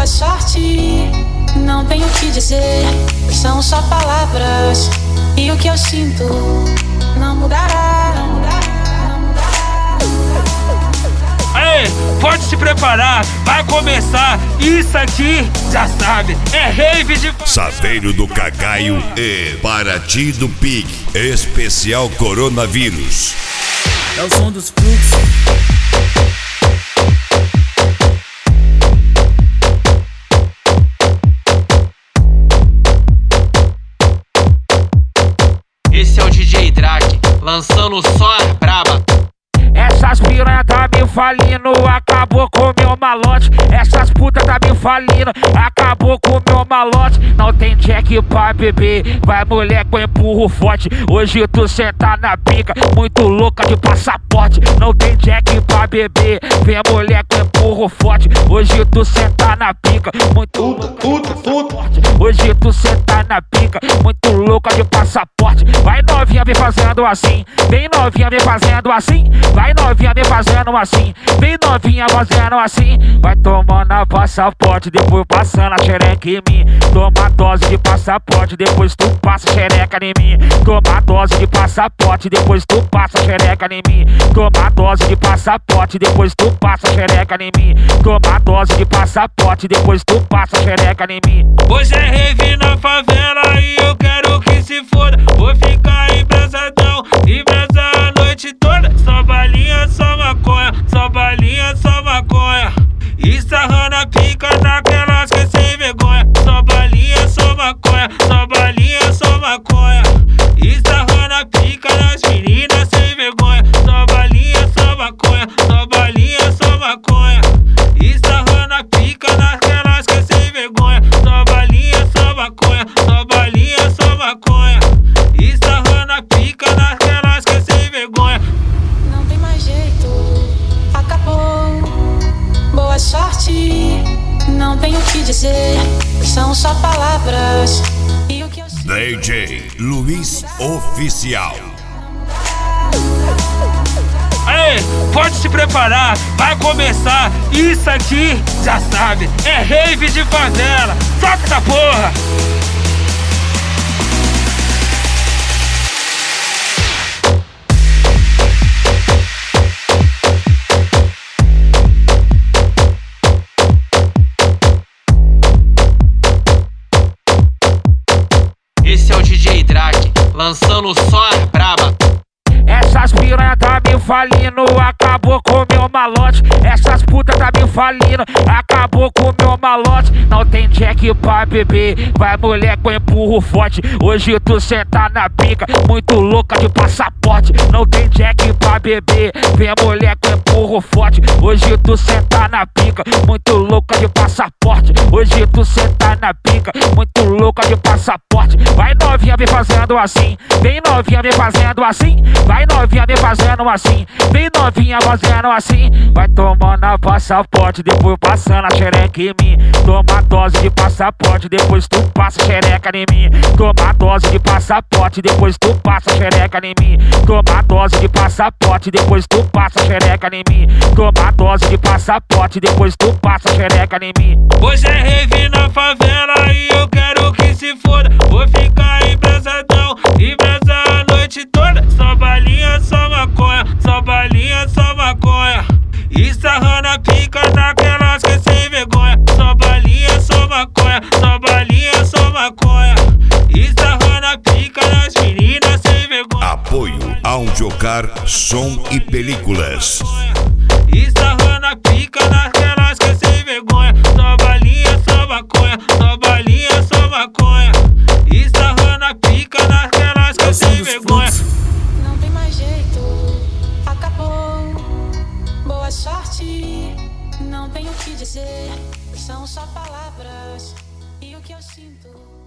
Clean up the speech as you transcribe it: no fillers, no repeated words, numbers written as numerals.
boa sorte, não tenho o que dizer, são só palavras, e o que eu sinto não mudará, não mudará, não mudará. Aê, pode se preparar, vai começar, isso aqui já sabe, é rave de Saveiro do Cagaio e Paraty do Pig, especial coronavírus. É o som dos fluxos. Esse é o DJ Drake, lançando só as braba. Essas piranha tá me falindo, acabou com meu malote. Essas putas tá me falindo, acabou com meu malote. Não tem jack pra beber, vai mulher com empurro forte. Hoje tu senta na pica, muito louca de passaporte. Não tem jack pra beber, vem mulher com empurro forte. Hoje tu senta na pica, muito louca. Hoje tu senta na pica, muito louca de passaporte. Vai novinha me fazendo assim, vem novinha me fazendo assim. Vai novinha me fazendo assim, vem novinha fazendo assim. Vai tomando a passaporte, depois passando a xereca em mim. Toma dose de passaporte, depois tu passa a xereca em mim. Toma dose de passaporte, depois tu passa a xereca em mim. Toma dose de passaporte, depois tu passa a xereca em mim. Toma dose de passaporte, depois tu passa a xereca em mim. Hoje é rave na favela e eu quero que se foda. Vou ficar embrasadão, embrasar a noite toda. Só balinha, só maconha, só balinha, só maconha. E sarrando a pica naquelas que é sem vergonha. Só balinha, só maconha, só balinha, só maconha. E sarrando a pica nas meninas sem vergonha. Só balinha, só maconha, só balinha, só maconha. E sarrando a pica naquelas que é sem vergonha. Só balinha, só maconha, só balinha, só maconha. E sarrando a pica naquelas que é sem vergonha. Não tem mais jeito, acabou. Boa sorte, não tenho o que dizer, são só palavras, e o que eu sinto. DJ Luiz Oficial. Aê, pode se preparar, vai começar, isso aqui já sabe, é rave de favela, solta essa porra! Esse é o DJ Drake, lançando só as braba. Essas piranha tá me falindo, acabou com meu malote. Essas putas tá me falindo, acabou com meu malote. Não tem jack pra beber, vai mulher com empurro forte. Hoje tu senta na pica, muito louca de passaporte. Não tem jack pra beber, vem mulher com empurro forte. Hoje tu senta na pica, muito louca de passaporte. Hoje tu senta na pica, muito louca de passaporte. Vai novinha me fazendo assim, vem novinha me fazendo assim. Vai novinha me fazendo assim, vem novinha fazendo assim. Vai tomando a passaporte, depois passando a xereca em mim. Toma dose de passaporte, depois tu passa a xereca em mim. Toma dose de passaporte, depois tu passa a xereca em mim. Toma dose de passaporte, depois tu passa a xereca em mim. Toma dose de passaporte, depois tu passa a xereca em mim. Hoje é rave na favela e eu quero que se foda. Vou ficar embrasadão, embrasar a noite toda. Só balinha, só maconha, só balinha, só maconha. E sarrando a pica naquelas que é sem vergonha. Só balinha, só maconha, só balinha, só maconha. E sarrando a pica nas meninas sem vergonha. Apoio Audiocar, som e películas. E sarrando a pica naquelas que é sem vergonha. Só balinha, só maconha, só balinha, só maconha. E sarrando a pica naquelas que é sem vergonha. Não tem mais jeito, acabou. Boa sorte, não tenho o que dizer, são só palavras, e o que eu sinto